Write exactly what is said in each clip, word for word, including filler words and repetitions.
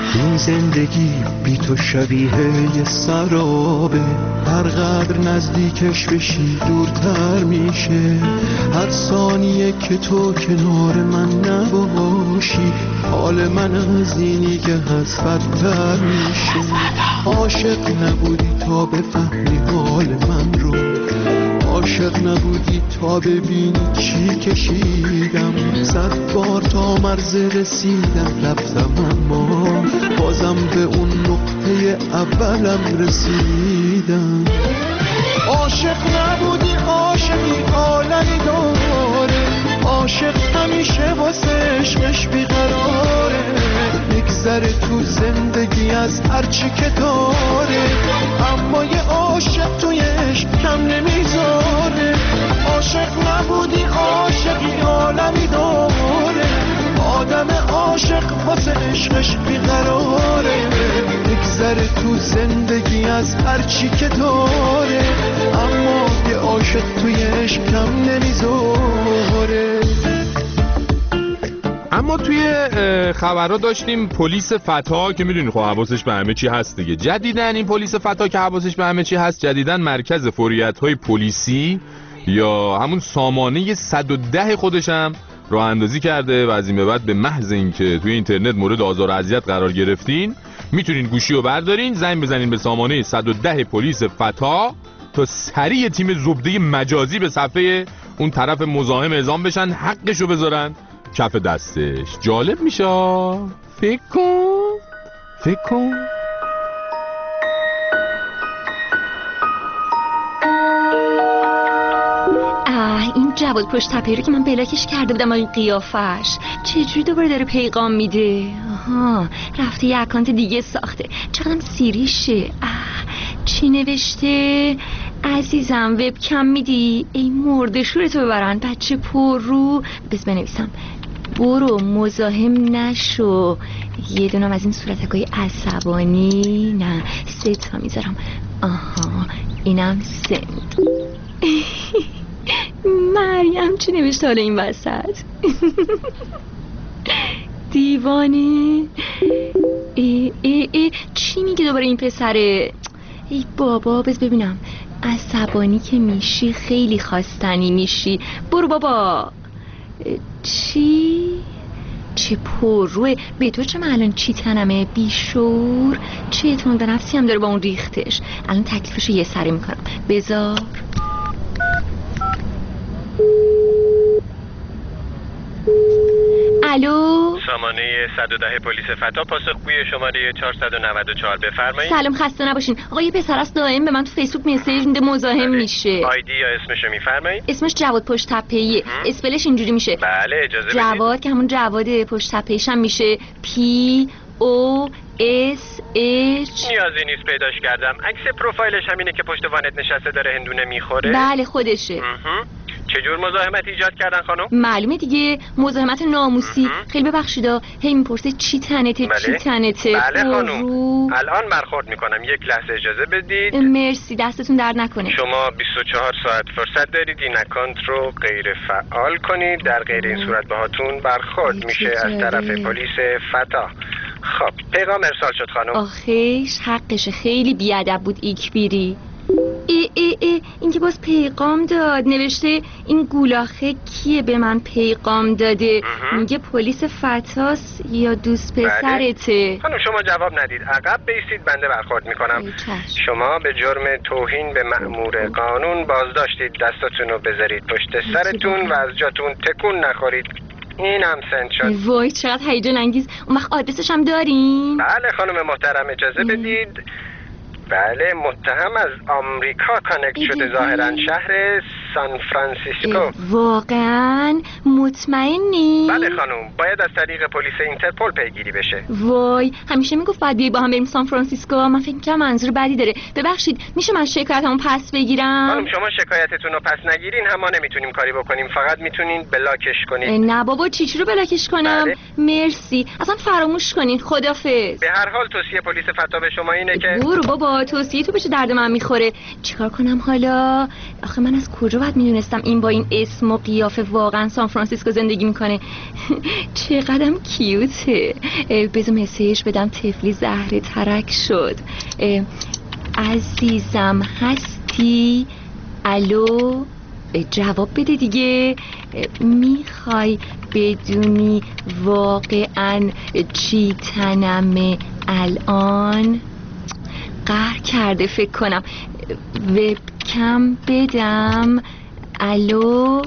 این زندگی بی تو شبیه یه سرابه، هر قدر نزدیکش بشی دورتر میشه. هر ثانیه که تو کنار من نباشی حال من از اینی که هست بدتر میشه. عاشق نبودی تا بفهمی حال من رو، عاشق نبودی تا ببینی چی کشیدم. صد بار تا مرز رسیدم رفتم اما بازم به اون نقطه اولم رسیدم. عاشق نبودی عاشقی عالمی داره، عاشق همیشه واسه عشقش بیقراره. میگذره تو زندگی از هرچی که داره، اما یه عاشق توی عشق کم نمیذاره. عاشق نبودی عاشقی عالمی داره، آدم عاشق واسه عشقش بیقراره. میگذره تو زندگی از هرچی که داره، اما یه عاشق توی عشق کم نمیذاره. اما توی خبرها داشتیم پلیس فتا که میدونی خب حواسش به همه چی هست دیگه. جدیدن این پلیس فتا که حواسش به همه چی هست، جدیدن مرکز فوریت‌های پلیسی یا همون سامانه صد و ده خودش هم راه اندازی کرده و از این به بعد به محض اینکه توی اینترنت مورد آزار و اذیت قرار گرفتین میتونین گوشی رو بردارین، زنگ بزنین به سامانه صد و ده پلیس فتا تا سریع تیم زبده مجازی به صفحه اون طرف مزاحم اعزام بشن، حقشو بذارن کف دستش. جالب میشه. فکر کن فکر کن این جواد پشت تپه‌ای رو که من بلاکش کرده بودم این قیافش چجوری دوباره داره پیغام میده؟ آها رفته یه اکانت دیگه ساخته. چقدرم سیریشه. چی نوشته؟ عزیزم وبکم میدی؟ ای مرده شورتو ببرن بچه پر رو. بس بنویسم برو مزاحم نشو. یه دونم از این صورتکای عصبانی. نه سه تا میذارم. آها اینم سند. مریم چی نوشته حالا این وسط؟ دیوانه. ای ای ای چی میگه دوباره این پسره؟ ای بابا بس ببینم. عصبانی که میشی خیلی خواستنی میشی. برو بابا. چی؟ چه پر روی به تو چه من الان چی تنمه بیشور. چه اعتماد به نفسی هم داره با اون ریختش. الان تکلیفشو یه سره میکنم. بذار الو سامانه صد و ده پلیس فتا، پاسخگوی شماره چهارصد و نود و چهار بفرمایید. سلام خسته نباشین. آقا یه پسر است دائم به من تو فیسبوک مسیج میده مزاحم میشه. آیدی یا اسمشو میفرمایید؟ اسمش جواد پشت تپه‌ایه. اسپلش اینجوری میشه. بله اجازه بدید. جواد که همون جواد پشت تپه‌ایش هم میشه پی او اس اچ. نیازی نیست پیداش کردم. عکس پروفایلش همینه که پشت وانت نشسته داره هندونه میخوره. بله خودشه. چجور مزاحمت ایجاد کردن خانم؟ معلومه دیگه مزاحمت ناموسی. خیلی ببخشیدا هی میپرسه چی تنته بله؟ چی تنته. بله خانم الان برخورد میکنم. یک لحظه اجازه بدید. مرسی دستتون درد نکنه. شما بیست و چهار ساعت فرصت دارید این اکانت رو غیر فعال کنید. در غیر این صورت باهاتون برخورد میشه از طرف پلیس فتا. خب پیغام ارسال شد خانم. آخیش حقشه. خیلی بیادب بود ایکبیری. ای ای ای این که باز پیغام داد. نوشته این گولاخه کیه به من پیغام داده؟ میگه پلیس فتاس یا دوست پسرته. خانم شما جواب ندید. عقب بیستید بنده برخورد میکنم. شما به جرم توهین به مأمور قانون بازداشتید. دستاتون رو بذارید پشت سرتون و از جاتون تکون نخورید. این هم سند شد. وای چقدر هیجان انگیز. اون وقت آدرسش هم دارین؟ بله خانم محترم اجازه بدید. بله متهم از آمریکا کانکت شده ظاهرا شهر سان فرانسیسکو. واقعا مطمئنی؟ بله خانم باید از طریق پلیس اینترپل پیگیری بشه. وای همیشه میگفت بعد بیای با هم بریم سان فرانسیسکو. من فکر می‌کردم منظور بدی داره. ببخشید میشه من شکایتمو پس بگیرم؟ خانم شما شکایتتون رو پس نگیرین هم ما نمیتونیم کاری بکنیم. فقط میتونین بلاکش کنید. نه بابا چی چی رو بلاکش کنم؟ بله. مرسی اصلا فراموش کنین. خدافظ. به هر حال توصیه پلیس فتا به شما اینه که برو بابا توصیه تو بشه درد من میخوره. چیکار کنم حالا؟ آخه من از کجا نباید میدونستم این با این اسم و قیافه واقعا سان فرانسیسکو زندگی میکنه. چقدرم کیوته. بذار مسیج بدم تفلی زهره ترک شد. عزیزم هستی؟ الو جواب بده دیگه. میخوای بدونی واقعا چی تنمه الان؟ قهر کرده فکر کنم. وبکم بدم؟ الو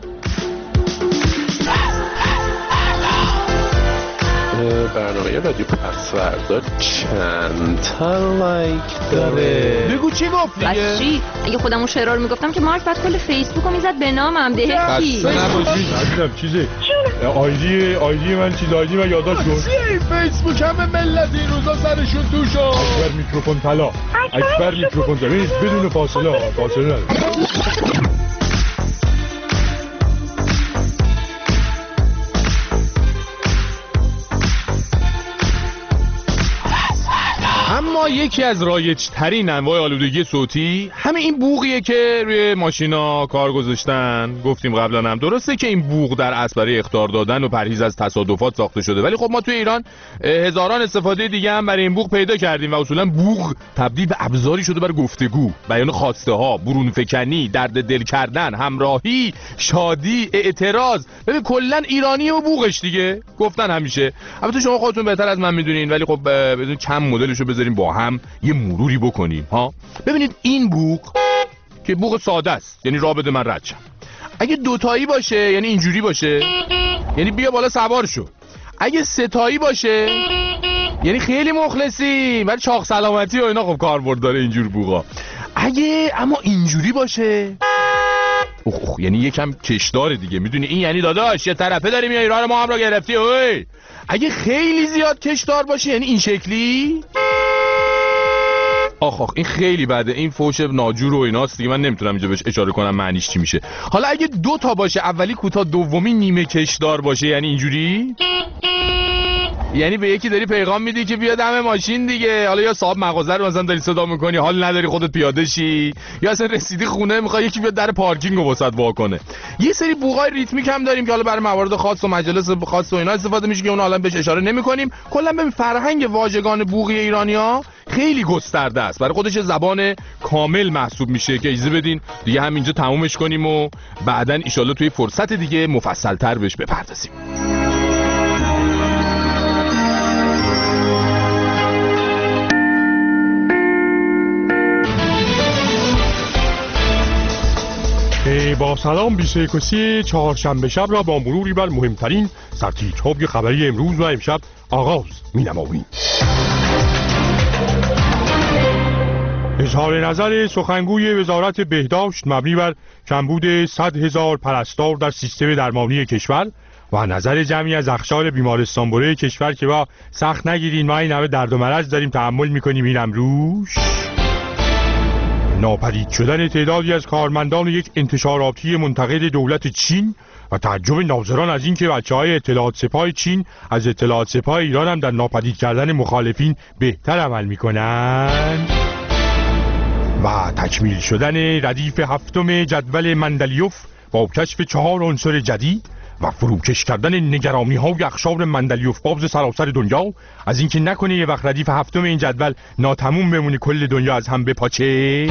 برنامه رادیو پسوردا چند تا لایک داره؟ بگو چی گفت دیگه؟ بس چی؟ اگه خودمون شعرها رو میگفتم که مارک بعد کل فیسبوکو میزد به نامم دهکی. بسته نباشید عزیزم. چیزه آیدی آیدی من چیز آیدی من یادداشت کن. چی فیسبوک همه ملت این روزا سرشون توشو. اکبر میکروفون طلا. اکبر میکروفون طلا. بدون فاصله فاصله اما یکی از رایج‌ترین انواع آلودگی صوتی همه این بوقیه که روی ماشینا کار گذاشتن. گفتیم قبلا هم درسته که این بوق در اصل برای اخطار دادن و پرهیز از تصادفات ساخته شده، ولی خب ما توی ایران هزاران استفاده دیگه هم برای این بوق پیدا کردیم و اصولا بوق تبدیل به ابزاری شده برای گفتگو، بیان خواسته ها، برون فکنی، درد دل کردن، همراهی، شادی، اعتراض. ببین کلا ایرانی و بوقش دیگه گفتن همیشه. البته شما خودتون بهتر از من میدونین، ولی خب بدون چند مدلشو بذاریم با هم یه مروری بکنیم ها. ببینید این بوق که بوق ساده است، یعنی راه بده من رد شم. اگه دوتایی باشه یعنی اینجوری باشه، یعنی بیا بالا سوار شو. اگه ستایی باشه یعنی خیلی مخلصی، ولی چاق سلامتی و اینا خب کاربرد داره اینجور بوقا. اگه اما اینجوری باشه اوه اوه یعنی یکم کشداره دیگه، میدونی این یعنی داداش یه طرفه داری میای راه ما هم رو گرفتی. اوی اگه خیلی زیاد کشدار باشه یعنی این شکلی. آخ آخ این خیلی بده، این فوش ناجور و ایناست دیگه، من نمیتونم اینجا بهش اشاره کنم معنیش چی میشه. حالا اگه دو تا باشه، اولی کوتاه دومی نیمه کشدار باشه یعنی اینجوری، یعنی به یکی داری پیغام میدی که بیا دم ماشین دیگه. حالا یا صاحب مغازه رو مثلا داری صدا میکنی، حال نداری خودت پیاده شی، یا اصلا رسیدی خونه میخوای یکی بیاد در پارکینگ رو واسط وا کنه. یه سری بوقای ریتمیک هم داریم که حالا برای موارد خاص و مجالس خاص و اینا استفاده میشه که اون حالا بهش اشاره نمیکنیم. کلا ببین فرهنگ واژگان بوقی ایرانی‌ها خیلی گسترده است، برای خودش زبان کامل محسوب میشه که اجازه بدین دیگه همینجا تمومش کنیم و بعدن ان شاءالله توی فرصت دیگه مفصل‌تر بهش بپردازیم. با سلام بیست و یک و سی چهارشنبه شب را با مروری بر مهمترین سرتیترهای خبری امروز و امشب آغاز می نماییم. اظهار نظر سخنگوی وزارت بهداشت مبنی بر کمبود صد هزار پرستار در سیستم درمانی کشور و نظر جمعی از اقشار بیمارستان بره کشور که با سخت نگیرین ما این همه درد و مرض داریم تحمل میکنیم اینم روش. ناپدید شدن تعدادی از کارمندان یک انتشاراتی منتقد دولت چین و تعجب ناظران از این که بچه‌های اطلاعات سپاه چین از اطلاعات سپاه ایران هم در ناپدید کردن مخالفین بهتر عمل میکنند. و تکمیل شدن ردیف هفتم جدول مندلیوف با کشف چهار عنصر جدید و فروکش کردن نگرانی های اقشار مندلیوف بابز سراسر دنیا از اینکه نکنه یه وقت ردیف هفتم این جدول ناتموم بمونه کل دنیا از هم بپاچه.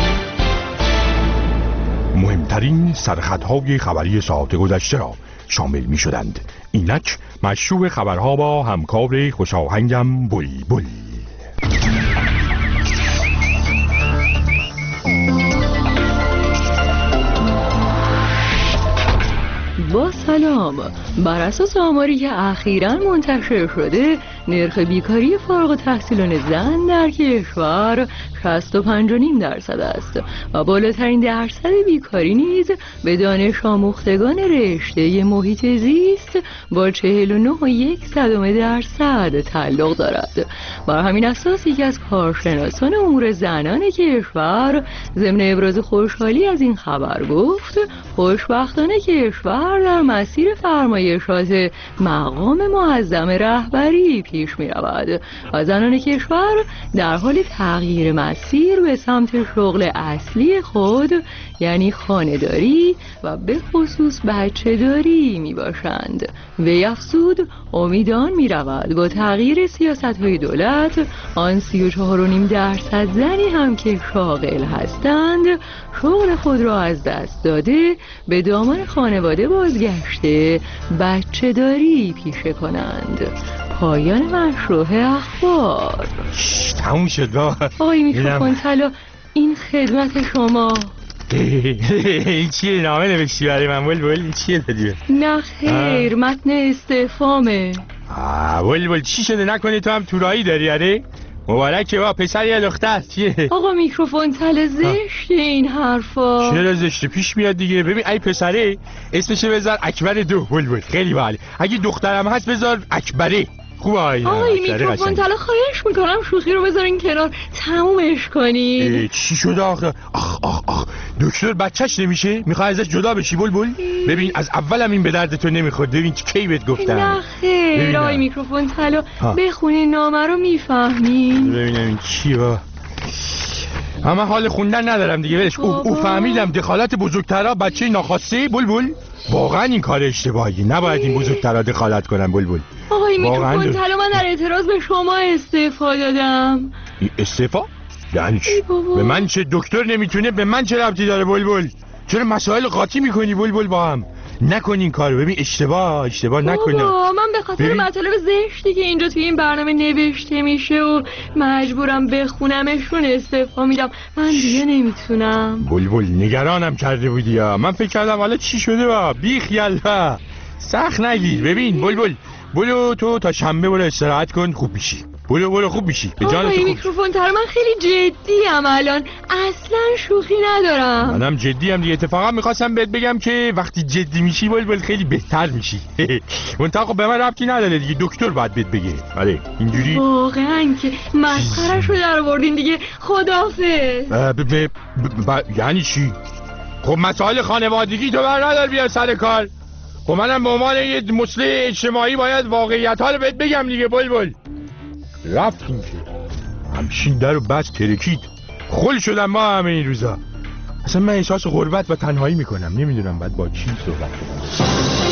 مهمترین سرخطهای خبری ساعت گذشته را شامل می شدند. اینک مشروع خبرها با همکار خوشاهنگم بل بل. با سلام، بر اساس آماری که اخیراً منتشر شده نرخ بیکاری فارغ التحصیلان زن در کشور شصت و پنج و نیم درصد است و بالاترین درصد بیکاری نیز به دانش آموختگان رشته محیط زیست با چهل و نه و یک صدم درصد تعلق دارد. بر همین اساس یکی از کارشناسان امور زنان کشور ضمن ابراز خوشحالی از این خبر گفت خوشبختانه کشور در مسیر فرمایشات مقام معظم رهبری پیش می رود و زنان کشور در حال تغییر مسیر به سمت شغل اصلی خود یعنی خانه‌داری و به خصوص بچه داری می باشند. وی افزود امیدان می رود با تغییر سیاست های دولت آن سی و چهار و نیم درصد زنی هم که شاغل هستند شغل خود را از دست داده به دامان خانواده بازگشته بچه داری پیشه کنند. پایان مشروع اخبار. تموم شد با آقای میکروفون طلا این خدمت شما. این چیه نامه نوشتی برای من بلبل؟ این چیه دادی؟ نه خیر متن استعفامه. آه بلبل چی شده نکنی تو هم تورایی داری اره؟ مبارکه با پسر یا دختر چیه؟ آقا میکروفون طلا زشته این حرفا. چرا زشته؟ پیش میاد دیگه. ببین ای پسره اسمشه بذار اکبر دو بلبل خیلی باحال. اگه دخترم هست بذار اکبره. خوبه آیا آقای میکروفون طلا خواهش میکنم شوخی رو بذارین کنار تمومش کنین. چی شده آخه؟ آخ آخ آخ دکتر بچهش نمیشه؟ میخوای ازش جدا بشی بلبل؟ ببین از اولم این به درد تو نمیخورد. ببین کی بهت گفتم. نه خیر آقای میکروفون طلا بخونین نامه رو میفهمین. ببینم این چی با اما حال خوندن ندارم دیگه ولش. او, او فهمیدم دخالت بزرگترها بچه ناخواسته بلبل. واقعا این کار اشتباهی. نباید این بزرگترها دخالت کنن بلبل. آقای میکروفون طلا من در اعتراض به شما استعفا دادم. استعفا؟ یعنی چی؟ به من چه؟ دکتر نمیتونه به من چه ربطی داره بلبل؟ چرا مسائل قاطی میکنی بلبل با هم؟ نکن این کارو. ببین اشتباه اشتباه نکنه. بابا من به خاطر مطالب زشتی که اینجا توی این برنامه نوشته میشه و مجبورم بخونمشون استعفا میدم. من دیگه نمیتونم. بلبل نگرانم کرده بودی یا من فکر کردم حالا چی شده با بی خیال با سخت نگیر. ببین بلبل بلو تو تا شنبه برو استراحت کن خوب میشی. برو برو خوب میشی. به جان تو خوب. میکروفون تر من خیلی جدی ام الان اصلا شوخی ندارم. منم جدی ام دیگه. اتفاقا میخواستم بهت بگم که وقتی جدی میشی بلبل خیلی بهتر میشی. منتها خب به من ربطی نداره دیگه. دکتر باید بهت بگه. آره اینجوری واقعا که مسخره‌شو درآوردین دیگه. خداحافظ. یعنی چی؟ خب مسائل خانوادگی تو بر ندار بیا سر کار. خب منم به عنوان یه مصلح اجتماعی باید واقعیت ها رو بهت بگم دیگه بلبل. رفتیم که همشین در و بس ترکید. خل شدم ما همه این روزا. اصلا من احساس غربت و تنهایی میکنم. نمیدونم باید با کی صحبت کنم.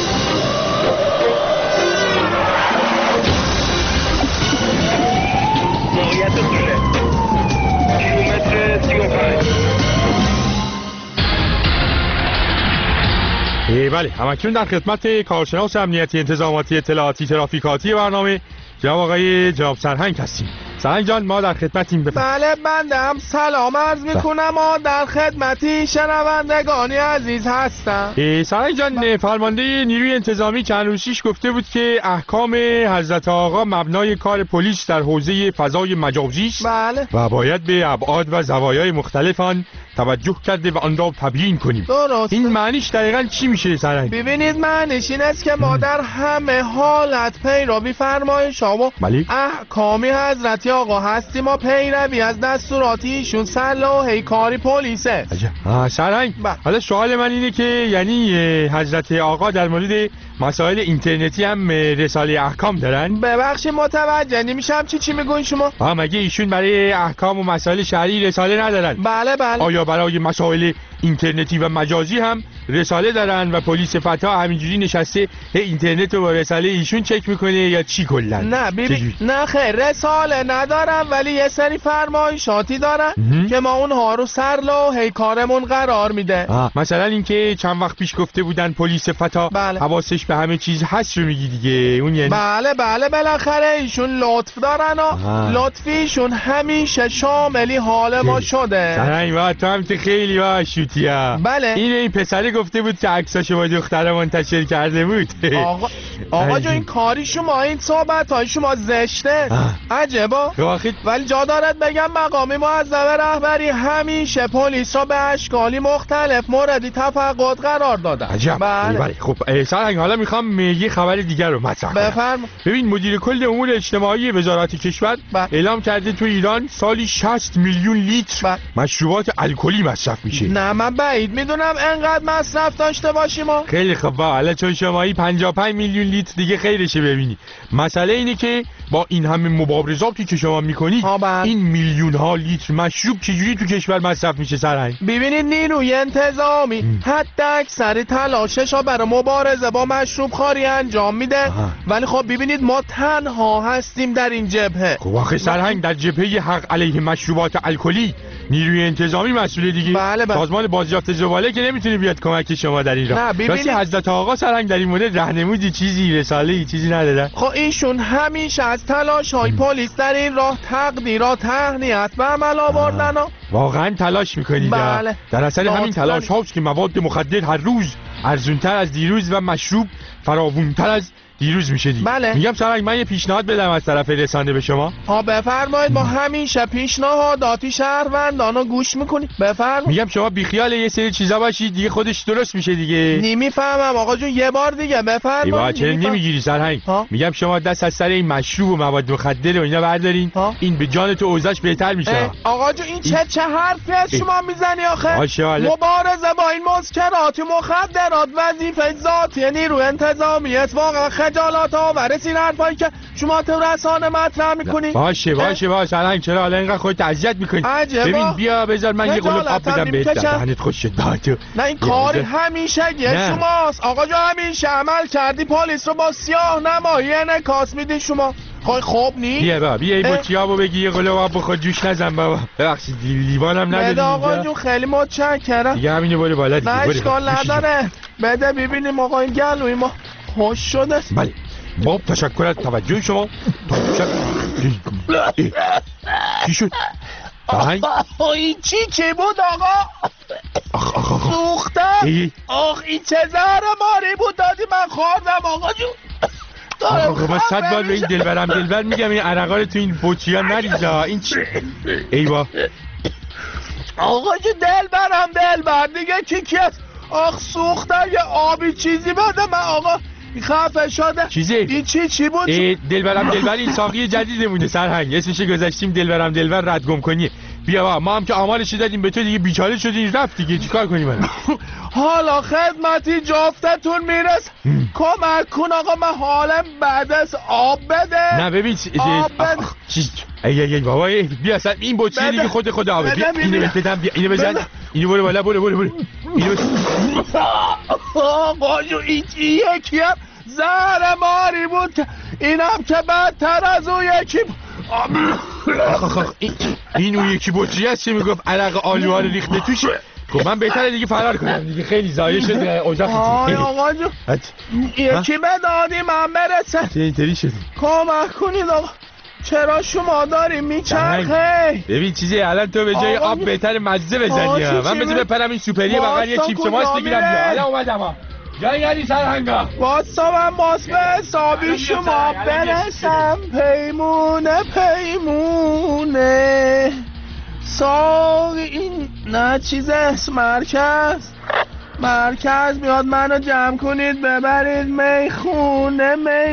موقعیت سوله کیلومتر سی و پنج. بله همکنون در خدمت کارشناس امنیتی انتظاماتی اطلاعاتی ترافیکاتی برنامه جناب آقای جناب سرهنگ هستیم. سرهنگ جان ما در خدمتیم. بفرمایید. بله بندم سلام عرض میکنم و در خدمتی شنوندگانی عزیز هستم. سرهنگ جان فرمانده نیروی انتظامی چند روز پیش گفته بود که احکام حضرت آقا مبنای کار پلیس در حوزه فضای مجازی است. بله. و باید به ابعاد و زوایای مختلف آن توجه کرده و آن را تبیین کنیم. درست. این معنیش دقیقاً چی میشه سرهنگ؟ ببینید معنیش این است که ما در همه حالت پیروی فرمایش ها و احکامی حضرت آقا هستیم و پیروی از دستوراتی ایشون صلاح کاری پلیسه. عجب. سرهنگ حالا سوال من اینه که یعنی حضرت آقا در مورد مسائل اینترنتی هم رساله احکام دارن؟ ببخشید متوجه نمیشم چی چی میگون شما؟ ها مگه ایشون برای احکام و مسائل شرعی رساله ندارن؟ بله بله. آیا برای مسائل اینترنتی و مجازی هم رساله دارن و پلیس فتا همینجوری نشسته اینترنت رو با رساله ایشون چک میکنه یا چی کلا؟ نه ببین نه خیر رساله ندارم ولی یه سری فرمایشاتی دارن که ما اونها رو سر لوحه کارمون قرار میده. مثلا اینکه چند وقت پیش گفته بودن پلیس فتا بله. حواسش به همه چیز هست رو میگی دیگه اون یعنی؟ بله بله بالاخره ایشون لطف دارن و لطفیشون همیشه شاملی حال ما شده. سرهنگ با تو هم خیلی باشوتی ها. بله این این پسره گفته بود که عکساشو با دختره منتشر کرده بود. آقا آقا جو این کاری شما این صحبت های شما زشته. عجبا. ولی جا دارد بگم مقامی معظم رهبری همیشه پلیس را به اشکالی مختلف موردی تفقد قرار داده. عجب. بله. بله خب سرهنگ حالا میخوام یه خبر دیگر رو مطرح کنم. بفرم. ببین مدیر کل امور اجتماعی وزارت کشور بله. اعلام کرده تو ایران سالی شصت میلیون لیتر بله. مشروبات الکلی مصرف میشه. نه من بعید میدونم انقدر مصرف داشته باشیم. خیلی خوب حالا چون شمایی پنجاه و پنج میلیون لیتر دیگه خیرشه. ببینی مسئله اینه که با این همه مبارزاتی که شما میکنید این میلیون ها لیتر مشروب چجوری تو کشور مصرف میشه سرهنگ؟ ببینید نیروی انتظامی حتی اکثر تلاشش ها برای مبارزه با مشروب خواری انجام میده. آه. ولی خب ببینید ما تنها هستیم در این جبهه. خب آخه سرهنگ در جبهه حق علیه مشروبات الکلی نیروی انتظامی مسئول دیگه. بله بله. سازمان بازیافت زباله که نمیتونه بیاد کمک شما در این راه. راستی حضرت آقا سرهنگ در این مورد راهنمودی چیزی رساله‌ای چیزی ندادن؟ خب ایشون همیشه از تلاش های پلیس در این راه تقدیرات تهنیت به عمل آوردن. واقعا تلاش میکنید. بله. در اثر همین تلاش هاست که مواد مخدر هر روز ارزونتر از دیروز و مشروب فراوونتر از دیروز میشه دیگه. بله. میگم سرهنگ من یه پیشنهاد بدم از طرف رسانه به شما. ها بفرمایید. ما همیشه پیشنهاداتی شهروندانو گوش میکنیم. بفرمایید. میگم شما بیخیال یه سری چیزا باشید دیگه خودش درست میشه دیگه. نمیفهمم آقا جون یه بار دیگه بفرمایید. ایوا چرا نمیگیری سرهنگ؟ میگم شما دست از سر این مشروب و مواد مخدر و اینا بردارین ها؟ این به جان تو اوضاعش بهتر میشه. آقا جون این چه این... چه حرفی از شما میزنی آخه؟ ماشاءالله. مبارزه با این مسکرات مخدرات وظیفه ذاتی نیروی انتظامی است. واقعا خجالت آور این حرفایی که شما تو رسانه مطرح میکنی. باشه باشه باشه سرهنگ چرا حالا اینقدر خودت اذیت میکنی؟ ببین بیا بذار من یه قلوب آب بدم بهت. دهنت خوش داد. نه این کاری همیشه یه شماست آقا جون. همیشه عمل کردی پلیس رو با سیاه نمایی انعکاس میدی شما. خب خوب نی؟ بیا بابا بیا این بطریابو بگی یه قلوب آب بخور جوش نزن بابا. ببخشید لیوانم ندادی. بده آقا جون خیلی متشکرم. دیگه همینو برو بالا دیگه. نه اشکال نداره. بده ببینیم آقا این گلوی ما خوش شده. بله با تشکر از توجه شما. چی شد؟ این چی چی بود آقا؟ سوختم. آخ این چه زهر ماری بود دادی من خوردم آقا جون. آقا من صد بار به این دلبرم دلبر میگم این عرقا رو تو این بطری ها نریزا. این چی؟ ایوا آقا جون دلبرم دلبر دیگه کی کی است؟ آخ سوختم یه آبی چیزی بده من آقا خفه شده. چیزی؟ این چی چی بود؟ دلبرم دلبر این ساقی جدیدمونه سرهنگ. اسمش گذاشتیم دلبرم دلبر رد گم کنی. بیا با ما هم که آمالش دادیم به تو دیگه بیچاره شدین رفت دیگه چیکار کنیم الان؟ حالا خدمتی جفتتون میرس. کمک کن آقا من حالم بعد از آب بده. نه ببین آب بده. ای ای ای بابا بیا اصلا این بطری دیگه خود خود آبه. بیا اینو بدم بیا اینو بزن. اینو برو بالا برو برو برو. اینو آقا جو این یکی هم زهر ماری بود که اینم که بدتر از اون یکی. این اون یکی بطری هست که میگفت عرق آلوها رو ریخته توش. خب من بهتره دیگه فرار کنم دیگه خیلی زایه شد اجاق. آی آقا جو یکی بدادی من برسه. چه اینطوری شدی؟ کمک کنید آقا. چرا شما داری میچرخه؟ ببین چیزی الان تو به جای آب بهتر مزه بزنی. من بذار بپرم این سوپری بغل یه چیپس ماست بگیرم. حالا اومدم جایی یعنی سرهنگا واسا من باز به حسابی شما برسم. پیمونه پیمونه ساقی این نه چیز است. مرکز مرکز میاد منو جمع کنید ببرید میخونه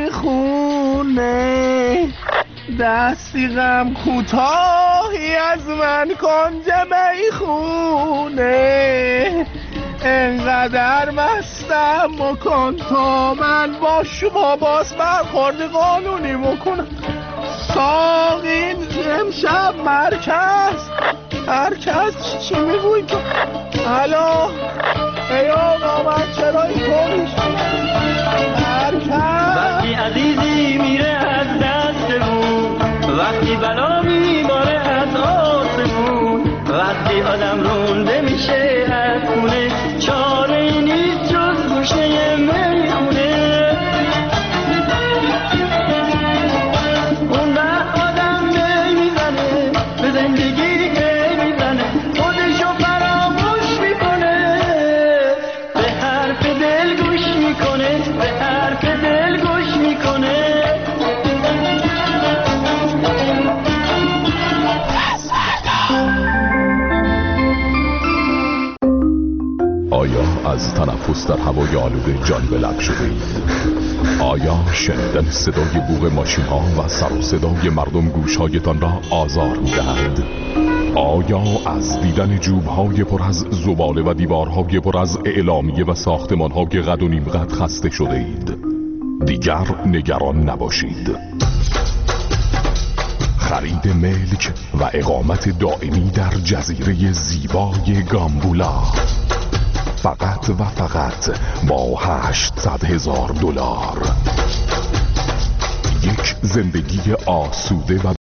میخونه. دستی غم کوتاهی از من کنج میخونه. انقدر مستم مکن تا من با شما باز برخورد قانونی مکنم. ساقین امشب مرکز مرکز چی میگوی تو؟ الو ای آقا من چرا اینطوری شدم؟ مرکز وقتی عزیزی میره از دستمون، وقتی بلا میباره از آسمون، وقتی آدم رونده میشه از خونه، چاره ای نیست جز گوشه میخونه. اون وقت آدم میزنه به زندگی میزنه، خودشو فراموش میکنه، به حرف دل گوش میکنه، به حرف دل گوش میکنه. آیا از تنفس در هوای آلوده جان به لب شده اید؟ آیا شنیدن صدای بوق ماشین ها و سر و صدای مردم گوشهایتان را آزار می دهد؟ آیا از دیدن جوب های پر از زباله و دیوارهای پر از اعلامیه و ساختمان های قد و نیم قد خسته شده اید؟ دیگر نگران نباشید. خرید ملک و اقامت دائمی در جزیره زیبای گامبولا، فقط و فقط با هشتصد هزار دلار. یک زندگی آسوده و